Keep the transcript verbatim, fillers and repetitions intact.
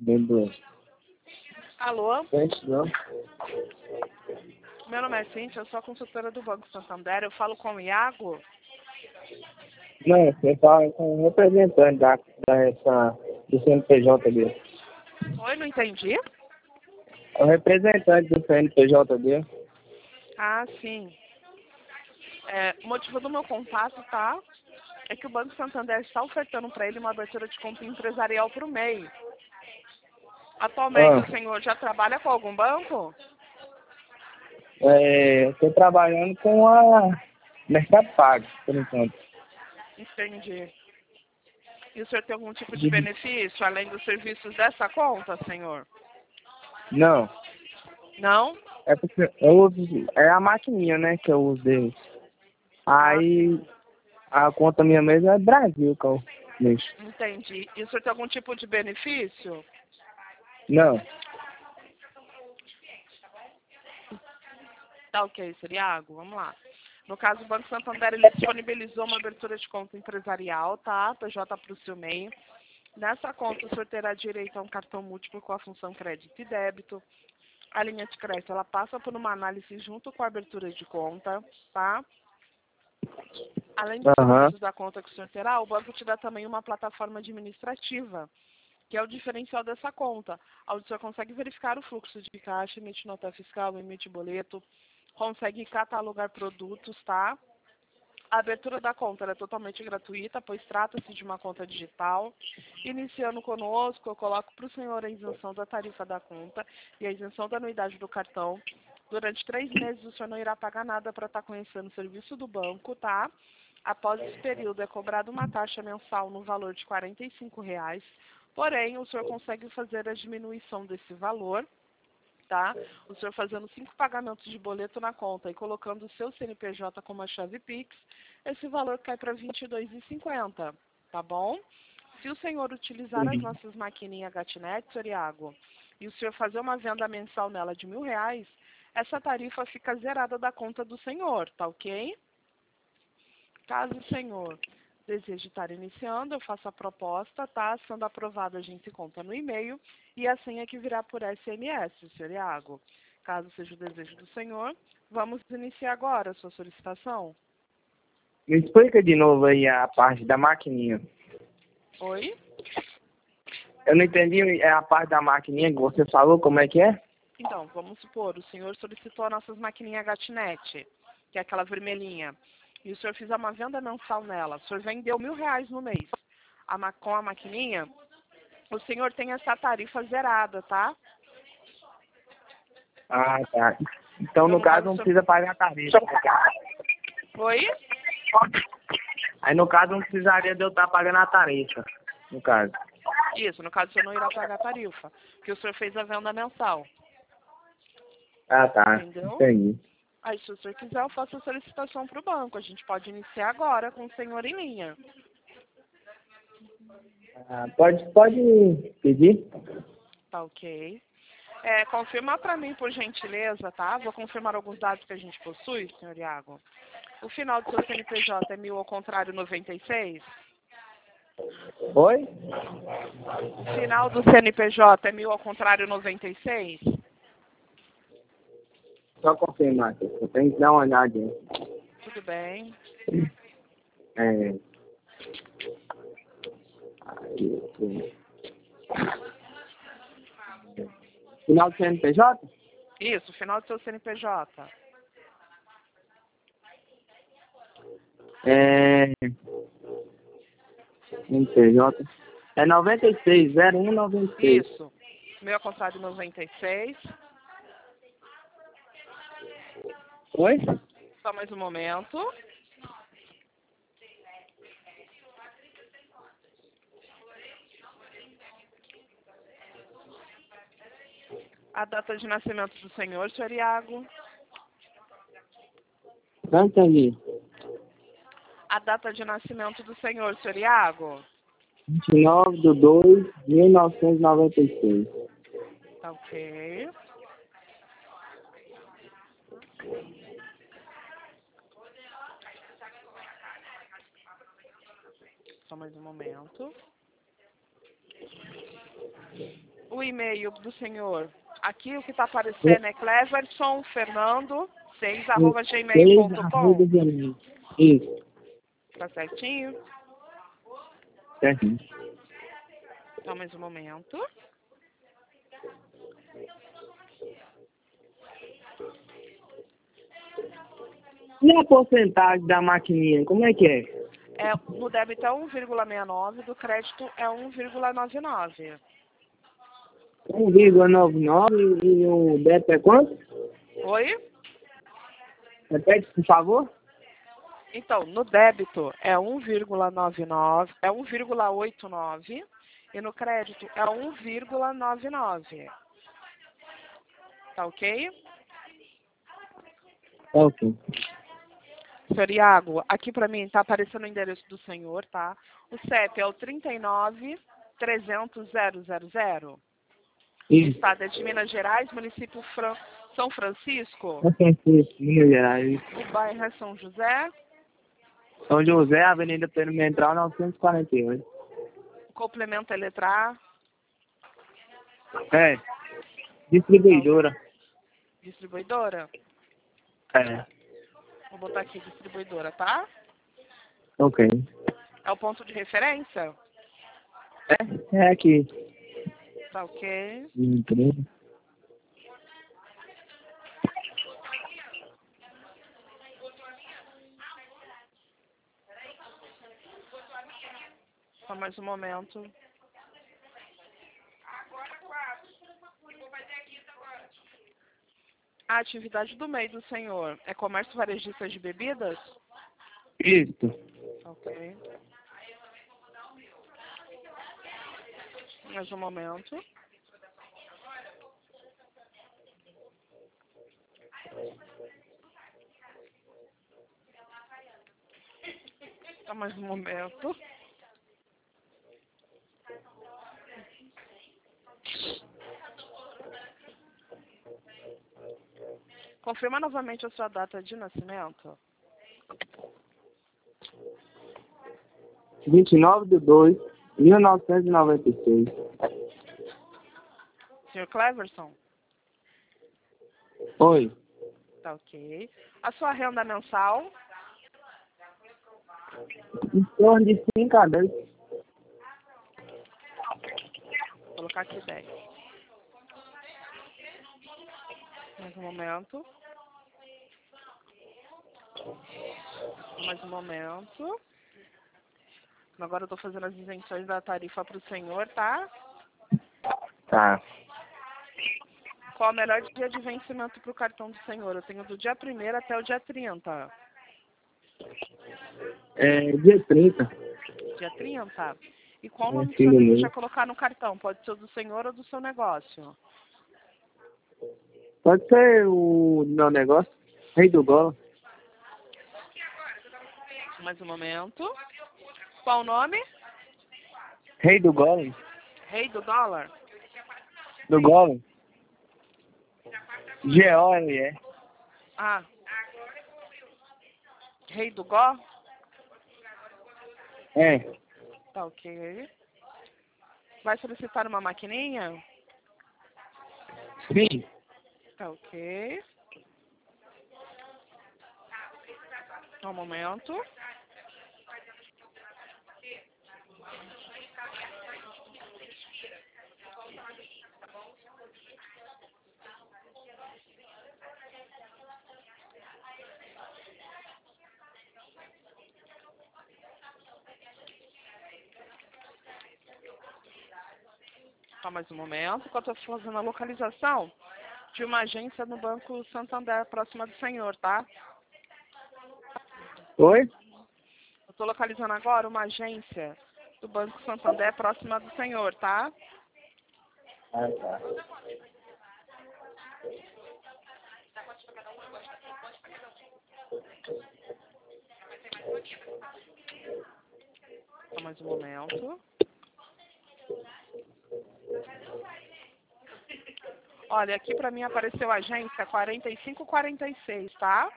dentro do... Alô? Gente, não. Meu nome é Cíntia, eu sou a consultora do Banco Santander. Eu falo com o Iago? Não, você fala com o representante da, dessa, do C N P J dele. Oi, não entendi. É o representante do C N P J dele. Ah, sim. É, o motivo do meu contato, tá? É que o Banco Santander está ofertando para ele uma abertura de conta empresarial para o M E I. Atualmente, Ah, o senhor já trabalha com algum banco? é, estou trabalhando com a Mercado Pago, por enquanto. Entendi. E o senhor tem algum tipo de benefício, além dos serviços dessa conta, senhor? Não, Não? é porque eu uso, é a maquininha, né, que eu uso deles. Ah, Aí, a conta minha mesmo é Brasil, que eu mexo. entendi. E o senhor tem algum tipo de benefício? Não, Tá ok, Seriago? Vamos lá. No caso, o Banco Santander ele disponibilizou uma abertura de conta empresarial, tá? P J para o seu M E I. Nessa conta, o senhor terá direito a um cartão múltiplo com a função crédito e débito. A linha de crédito, ela passa por uma análise junto com a abertura de conta, tá? Além dos aham, serviços da conta que o senhor terá, o banco te dá também uma plataforma administrativa, que é o diferencial dessa conta, onde o senhor consegue verificar o fluxo de caixa, emite nota fiscal, emite boleto, consegue catalogar produtos, tá? A abertura da conta ela é totalmente gratuita, pois trata-se de uma conta digital. Iniciando conosco, eu coloco para o senhor a isenção da tarifa da conta e a isenção da anuidade do cartão. Durante três meses o senhor não irá pagar nada para estar conhecendo o serviço do banco, tá? Após esse período é cobrada uma taxa mensal no valor de quarenta e cinco reais. Porém, o senhor consegue fazer a diminuição desse valor, tá? O senhor fazendo cinco pagamentos de boleto na conta e colocando o seu C N P J como a chave Pix, esse valor cai para vinte e dois reais e cinquenta centavos, tá bom? Se o senhor utilizar as nossas maquininhas Gatnet, senhor Iago, e o senhor fazer uma venda mensal nela de mil reais, essa tarifa fica zerada da conta do senhor, tá ok? Caso o senhor deseje estar iniciando, eu faço a proposta, tá? Sendo aprovada, a gente se conta no e-mail e assim é que virá por S M S, senhor Iago. Caso seja o desejo do senhor, vamos iniciar agora a sua solicitação. me explica de novo aí a parte da maquininha. Oi? Eu não entendi é a parte da maquininha que você falou, como é que é? Então, vamos supor, o senhor solicitou as nossas maquininhas Gatnet, que é aquela vermelhinha, e o senhor fizer uma venda mensal nela. O senhor vendeu mil reais no mês a ma com a maquininha, o senhor tem essa tarifa zerada, tá? Ah, tá. Então, Então, no no caso, caso, o não senhor... precisa pagar a tarifa. Oi? Aí, no caso, não precisaria de eu estar pagando a tarifa, no caso. Isso, no caso, o senhor não irá pagar a tarifa, porque o senhor fez a venda mensal, Ah, tá. entendeu? Entendi. Aí, se o senhor quiser, eu faço a solicitação para o banco. A gente pode iniciar agora com o senhor em linha. Ah, pode, pode pedir? Tá ok. É, confirma para mim, por gentileza, tá? Vou confirmar alguns dados que a gente possui, senhor Iago. O final do seu C N P J é mil ao contrário noventa e seis? Oi? O final do C N P J é mil ao contrário noventa e seis? Só confirmar aqui. Eu tenho que dar uma olhadinha. Tudo bem. É... Aí, aqui. Final do C N P J? Isso, o final do seu C N P J. É... C N P J. É noventa e seis, zero um noventa e seis. Isso. Mil ao contrário noventa e seis. Oi? Só mais um momento. A data de nascimento do senhor, senhor Iago. Não entendi. A data de nascimento do senhor, senhor Iago. vinte e nove de dois de mil novecentos e noventa e seis. Tá ok. Só mais um momento. O o e-mail do senhor. Aqui o que está aparecendo é cleverson fernando seis arroba gmail ponto com. Isso. Tá certinho? Certinho. Só mais um momento. E a porcentagem da maquininha, como é que é? É, no débito é um vírgula sessenta e nove, do crédito é um vírgula noventa e nove. um vírgula noventa e nove e o débito é quanto? Oi? Repete, por favor. Então, no débito é um vírgula noventa e nove, é um vírgula oitenta e nove e no crédito é um vírgula noventa e nove. Tá ok? Ok. Senhor Iago, aqui para mim está aparecendo o endereço do senhor, tá? O C E P é o trinta e nove, trezentos, zero zero zero. O Isso. estado é de Minas Gerais, município Fran... São Francisco. São Francisco, Minas Gerais. O bairro é São José. São José, Avenida Perimetral, novecentos e quarenta e oito. O complemento é letra A. É. Distribuidora. Distribuidora. É. Vou botar aqui distribuidora, tá? Ok. É o ponto de referência? É, é aqui. Tá ok. Empresa. Só mais um momento. A atividade do meio do senhor é comércio varejista de bebidas? Isso. Ok. Mais um momento. Só mais um momento. Confirma novamente a sua data de nascimento. vinte e nove de dois de mil novecentos e noventa e seis. senhor Cleverson? Oi. Tá ok. A sua renda mensal? Em torno de cinco a dez. Vou colocar aqui dez. Mais um momento. Mais um momento. Agora eu tô fazendo as isenções da tarifa para o senhor, tá? Tá. Qual o melhor dia de vencimento para o cartão do senhor? Eu tenho do dia primeiro até o dia trinta. É dia trinta. Dia trinta? E qual o É, nome que o fim senhor do deseja mês. colocar no cartão? Pode ser o do senhor ou do seu negócio. Pode ser o meu negócio. Rei do Gola. Mais um momento. Qual o nome? Rei do Gola. Rei do dólar? Do Gola. G O L E. Ah. Rei do Gó? É. Tá ok. Vai solicitar uma maquininha? Sim. Tá ok. Um momento. Só mais um momento, que eu estou fazendo a localização de uma agência no Banco Santander, próxima do senhor, tá? Oi? Eu estou localizando agora uma agência do Banco Santander, próxima do senhor, tá? Ah, tá. Só mais um momento. Olha, aqui para mim apareceu a agência quarenta e cinco quarenta e seis, tá?